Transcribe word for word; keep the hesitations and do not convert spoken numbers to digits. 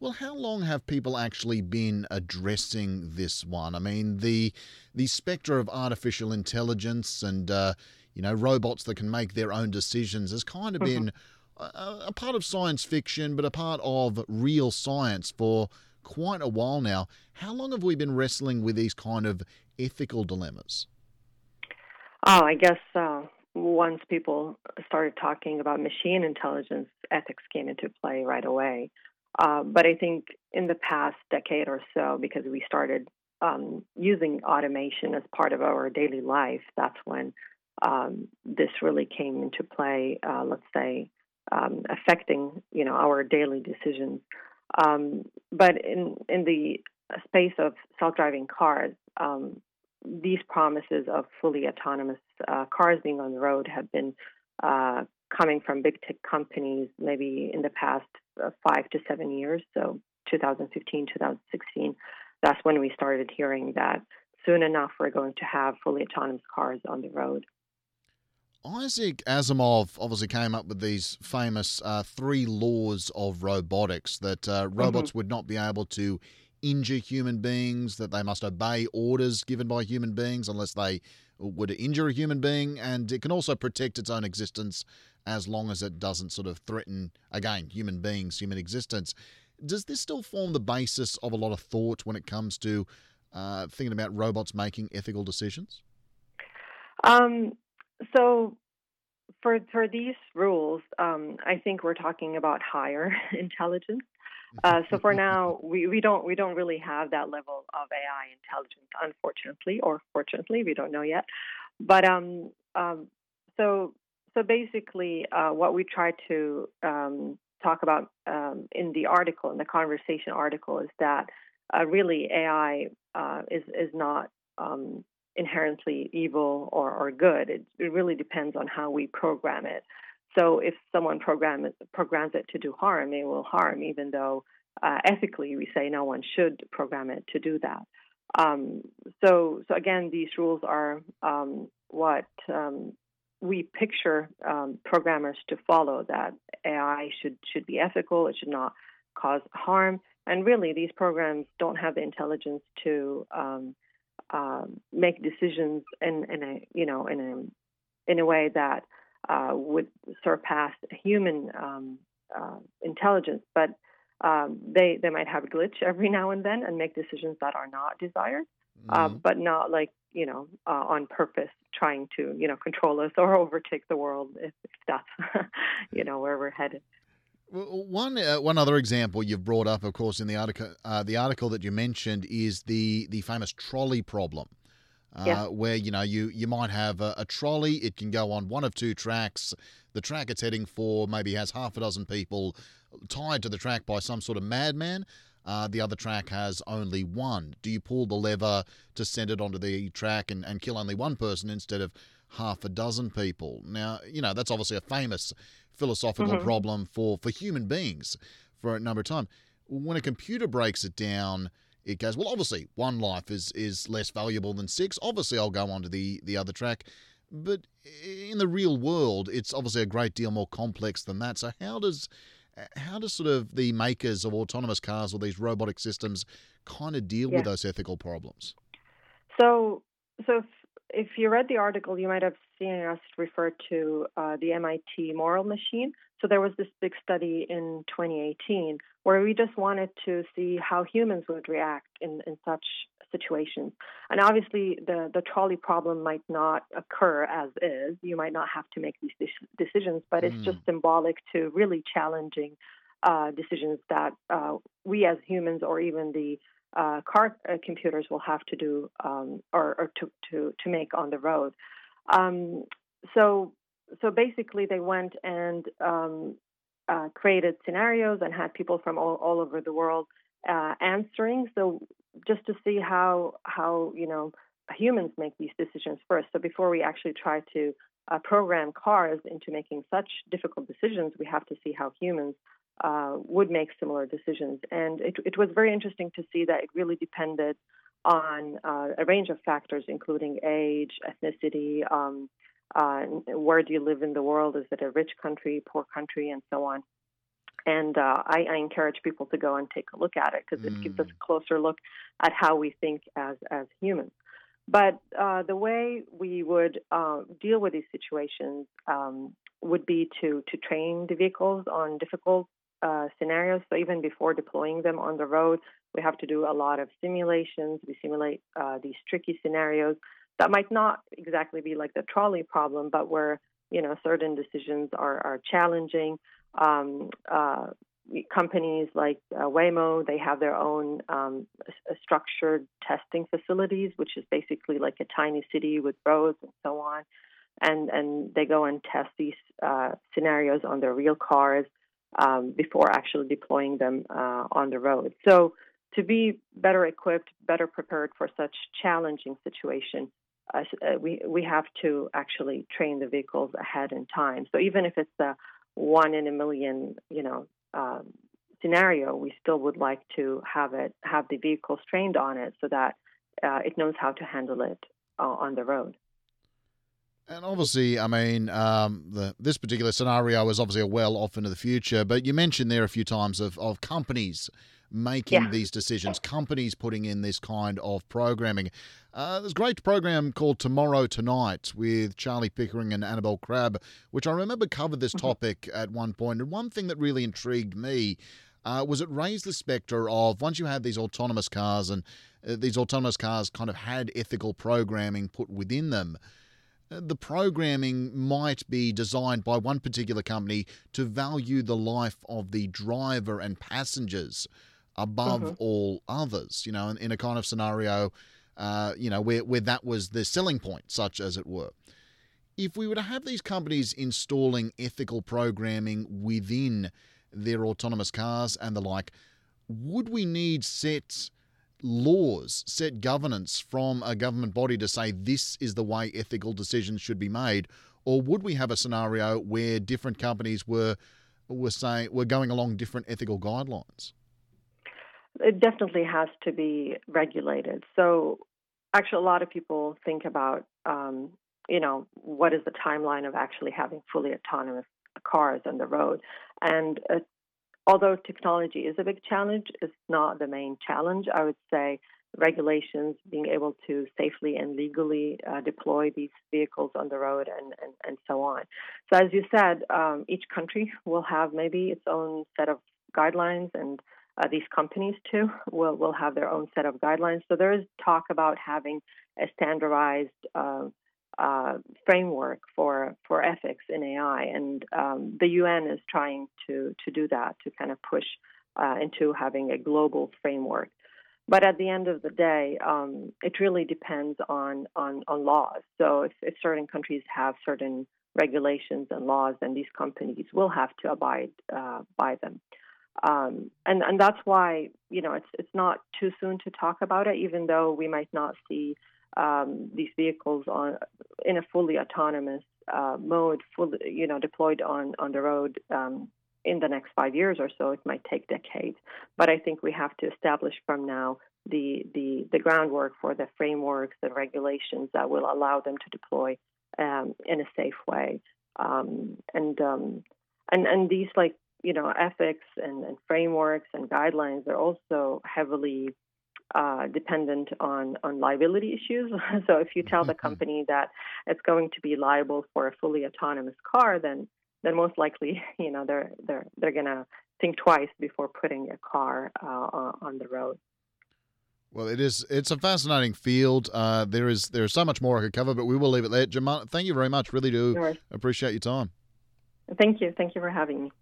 Well, how long have people actually been addressing this one? I mean, the the spectre of artificial intelligence and uh, you know robots that can make their own decisions has kind of Mhm. been a, a part of science fiction, but a part of real science for quite a while now. How long have we been wrestling with these kind of ethical dilemmas? Oh, I guess uh, once people started talking about machine intelligence, ethics came into play right away. Uh, but I think in the past decade or so, because we started um, using automation as part of our daily life, that's when um, this really came into play. Uh, let's say um, affecting you know our daily decisions. Um, but in in the space of self-driving cars, um, these promises of fully autonomous uh, cars being on the road have been uh, coming from big tech companies maybe in the past uh, five to seven years. So twenty fifteen, twenty sixteen, that's when we started hearing that soon enough we're going to have fully autonomous cars on the road. Isaac Asimov obviously came up with these famous uh, three laws of robotics that uh, Hmm. robots would not be able to injure human beings, that they must obey orders given by human beings unless they would injure a human being, and it can also protect its own existence as long as it doesn't sort of threaten, again, human beings, human existence. Does this still form the basis of a lot of thought when it comes to uh, thinking about robots making ethical decisions? Um, so for for these rules, um, I think we're talking about higher intelligence. Uh, so for now, we, we don't we don't really have that level of A I intelligence, unfortunately, or fortunately, we don't know yet. But um, um, so so basically, uh, what we try to um, talk about um, in the article, in the conversation article, is that uh, really A I uh, is is not um, inherently evil or, or good. It, it really depends on how we program it. So if someone program it, programs it to do harm, it will harm, even though uh, ethically we say no one should program it to do that. Um, so, so again, these rules are um, what um, we picture um, programmers to follow. That A I should should be ethical. It should not cause harm. And really, these programs don't have the intelligence to um, um, make decisions in, in a you know in a in a way that uh, would surpass human um, uh, intelligence. But um, they they might have a glitch every now and then and make decisions that are not desired, uh, Mm. but not like you know uh, on purpose trying to you know control us or overtake the world if, if that's you know where we're headed. Well, One uh, one other example you've brought up, of course, in the article uh, the article that you mentioned is the the famous trolley problem, Yes. uh, where you know you you might have a, a trolley. It can go on one of two tracks. The track it's heading for maybe has half a dozen people tied to the track by some sort of madman. Uh, the other track has only one. Do you pull the lever to send it onto the track and, and kill only one person instead of half a dozen people? Now, you know, that's obviously a famous philosophical Hmm. problem for, for human beings for a number of times. When a computer breaks it down, it goes, well, obviously, one life is, is less valuable than six. Obviously, I'll go on to the, the other track. But in the real world, it's obviously a great deal more complex than that. So, how does how does sort of the makers of autonomous cars or these robotic systems kind of deal with Yeah. those ethical problems? So, so if, if you read the article, you might have seen us refer to uh, the M I T Moral Machine. So there was this big study in twenty eighteen where we just wanted to see how humans would react in, in such situations. And obviously, the, the trolley problem might not occur as is. You might not have to make these de- decisions, but it's just Hmm. symbolic to really challenging uh, decisions that uh, we as humans or even the uh, car uh, computers will have to do um, or, or to, to, to make on the road. Um, so so basically, they went and um, uh, created scenarios and had people from all, all over the world uh, answering. So just to see how how you know humans make these decisions first. So before we actually try to uh, program cars into making such difficult decisions, we have to see how humans uh, would make similar decisions. And it, it was very interesting to see that it really depended on uh, a range of factors, including age, ethnicity, um, uh, where do you live in the world? Is it a rich country, poor country, and so on. And uh, I, I encourage people to go and take a look at it because it gives us Mm. a closer look at how we think as as humans. But uh, the way we would uh, deal with these situations um, would be to to train the vehicles on difficult uh, scenarios. So even before deploying them on the road, we have to do a lot of simulations. We simulate uh, these tricky scenarios that might not exactly be like the trolley problem, but where you know certain decisions are are challenging. Um, uh, Companies like uh, Waymo, they have their own um, s- structured testing facilities, which is basically like a tiny city with roads and so on. And and they go and test these uh, scenarios on their real cars um, before actually deploying them uh, on the road. So to be better equipped, better prepared for such challenging situation, uh, s- uh, we we have to actually train the vehicles ahead in time. So even if it's a one in a million, you know, um, scenario, we still would like to have it have the vehicles trained on it so that uh, it knows how to handle it uh, on the road. And obviously, I mean, um, the, this particular scenario is obviously a well off into the future, but you mentioned there a few times of, of companies making Yeah. these decisions, companies putting in this kind of programming. Uh, there's a great program called Tomorrow Tonight with Charlie Pickering and Annabelle Crabb, which I remember covered this Mhm. topic at one point. And one thing that really intrigued me uh, was it raised the spectre of once you had these autonomous cars and uh, these autonomous cars kind of had ethical programming put within them, the programming might be designed by one particular company to value the life of the driver and passengers above Mhm. all others, you know, in, in a kind of scenario, uh, you know, where, where that was the selling point, such as it were. If we were to have these companies installing ethical programming within their autonomous cars and the like, would we need set laws, set governance from a government body to say this is the way ethical decisions should be made? Or would we have a scenario where different companies were were saying were going along different ethical guidelines? It definitely has to be regulated. So, actually, a lot of people think about, um, you know, what is the timeline of actually having fully autonomous cars on the road. And uh, although technology is a big challenge, it's not the main challenge. I would say regulations, being able to safely and legally uh, deploy these vehicles on the road, and, and, and so on. So, as you said, um, each country will have maybe its own set of guidelines, and uh, these companies too will, will have their own set of guidelines. So, there is talk about having a standardized uh, uh, framework for for ethics in A I, and um, the U N is trying to to do that, to kind of push uh, into having a global framework. But at the end of the day, um, it really depends on, on on laws. So if, if certain countries have certain regulations and laws, then these companies will have to abide uh, by them. Um, and and that's why you know it's it's not too soon to talk about it, even though we might not see um, these vehicles on in a fully autonomous uh, mode, fully you know deployed on on the road um, in the next five years or so. It might take decades, but I think we have to establish from now the the the groundwork for the frameworks, the regulations that will allow them to deploy um, in a safe way, um, and um, and and these like you know, ethics and, and frameworks and guidelines are also heavily uh, dependent on, on liability issues. So if you tell the company that it's going to be liable for a fully autonomous car, then then most likely, you know, they're they're they're gonna think twice before putting a car uh, on the road. Well, it is. It's a fascinating field. Uh, there is there is so much more I could cover, but we will leave it there. Jamal, thank you very much. Really do No worries. appreciate your time. Thank you. Thank you for having me.